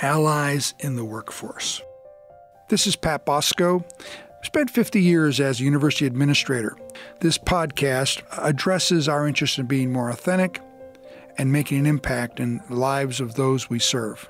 allies in the workforce. This is Pat Bosco. I spent 50 years as a university administrator. This podcast addresses our interest in being more authentic and making an impact in the lives of those we serve.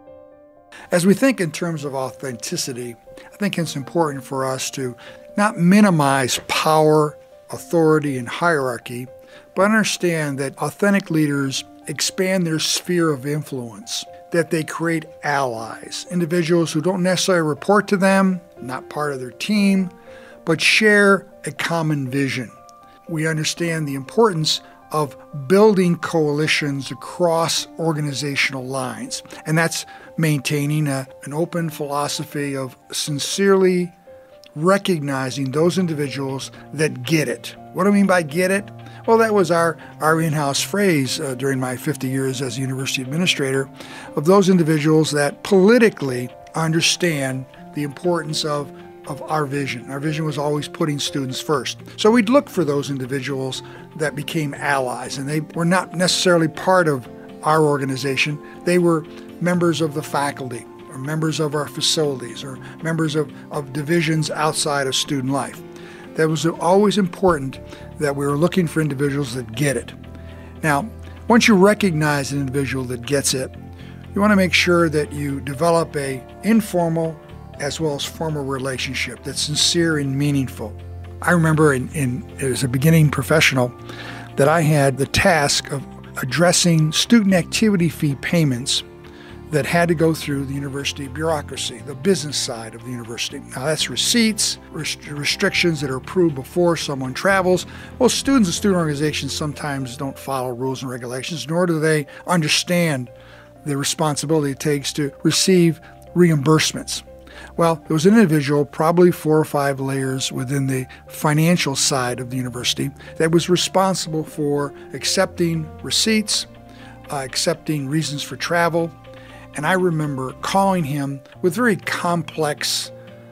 As we think in terms of authenticity, I think it's important for us to not minimize power, authority, and hierarchy, but understand that authentic leaders expand their sphere of influence, that they create allies, individuals who don't necessarily report to them, not part of their team, but share a common vision. We understand the importance of building coalitions across organizational lines, and that's maintaining an open philosophy of sincerely recognizing those individuals that get it. What do I mean by get it? Well, that was our in-house phrase during my 50 years as a university administrator, of those individuals that politically understand the importance of our vision. Our vision was always putting students first. So we'd look for those individuals that became allies, and they were not necessarily part of our organization. They were members of the faculty, or members of our facilities, or members of divisions outside of student life. That was always important that we were looking for individuals that get it. Now, once you recognize an individual that gets it, you want to make sure that you develop a informal as well as formal relationship that's sincere and meaningful. I remember as a beginning professional that I had the task of addressing student activity fee payments that had to go through the university bureaucracy, the business side of the university. Now that's receipts, restrictions that are approved before someone travels. Well, students and student organizations sometimes don't follow rules and regulations, nor do they understand the responsibility it takes to receive reimbursements. Well, there was an individual, probably 4 or 5 layers within the financial side of the university, that was responsible for accepting receipts, accepting reasons for travel. And I remember calling him with very complex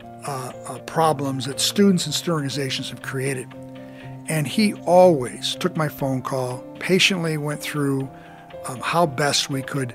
problems that students and student organizations have created. And he always took my phone call, patiently went through how best we could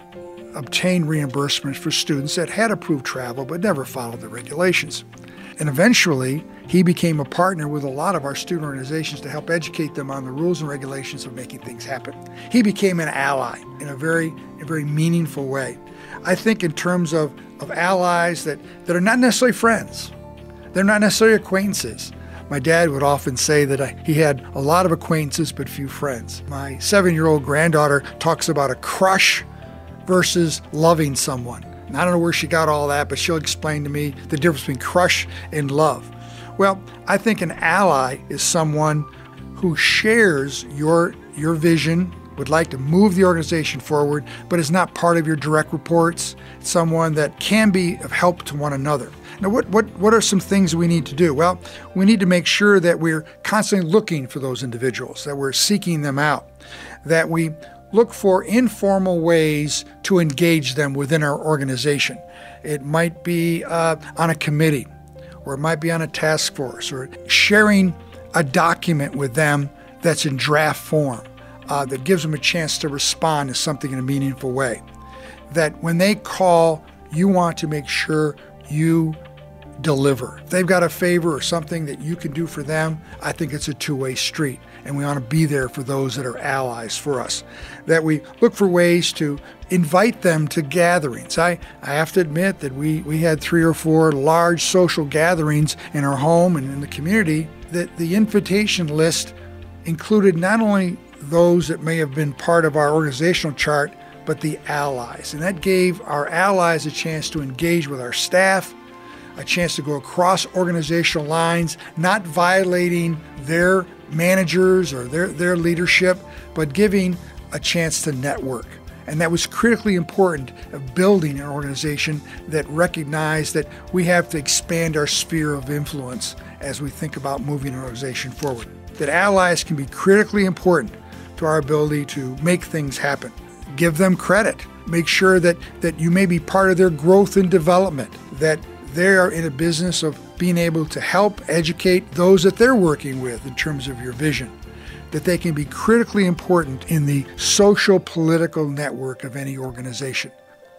obtain reimbursements for students that had approved travel but never followed the regulations. And eventually, he became a partner with a lot of our student organizations to help educate them on the rules and regulations of making things happen. He became an ally in a very meaningful way. I think in terms of allies that are not necessarily friends. They're not necessarily acquaintances. My dad would often say that he had a lot of acquaintances but few friends. My 7-year-old granddaughter talks about a crush versus loving someone. And I don't know where she got all that, but she'll explain to me the difference between crush and love. Well, I think an ally is someone who shares your vision, would like to move the organization forward, but is not part of your direct reports. It's someone that can be of help to one another. Now, what are some things we need to do? Well, we need to make sure that we're constantly looking for those individuals, that we're seeking them out, that we look for informal ways to engage them within our organization. It might be on a committee, or it might be on a task force, or sharing a document with them that's in draft form that gives them a chance to respond to something in a meaningful way. That when they call, you want to make sure you deliver. If they've got a favor or something that you can do for them, I think it's a two-way street. And we want to be there for those that are allies for us. That we look for ways to invite them to gatherings. I have to admit that we had 3 or 4 large social gatherings in our home and in the community, that the invitation list included not only those that may have been part of our organizational chart, but the allies. And that gave our allies a chance to engage with our staff, a chance to go across organizational lines, not violating their managers or their leadership, but giving a chance to network. And that was critically important of building an organization that recognized that we have to expand our sphere of influence as we think about moving an organization forward. That allies can be critically important to our ability to make things happen. Give them credit. Make sure that you may be part of their growth and development, that they are in a business of being able to help educate those that they're working with in terms of your vision, that they can be critically important in the social political network of any organization.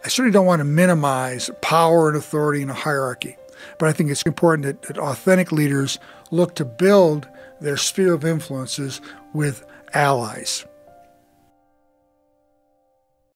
I certainly don't want to minimize power and authority in a hierarchy, but I think it's important that authentic leaders look to build their sphere of influences with allies.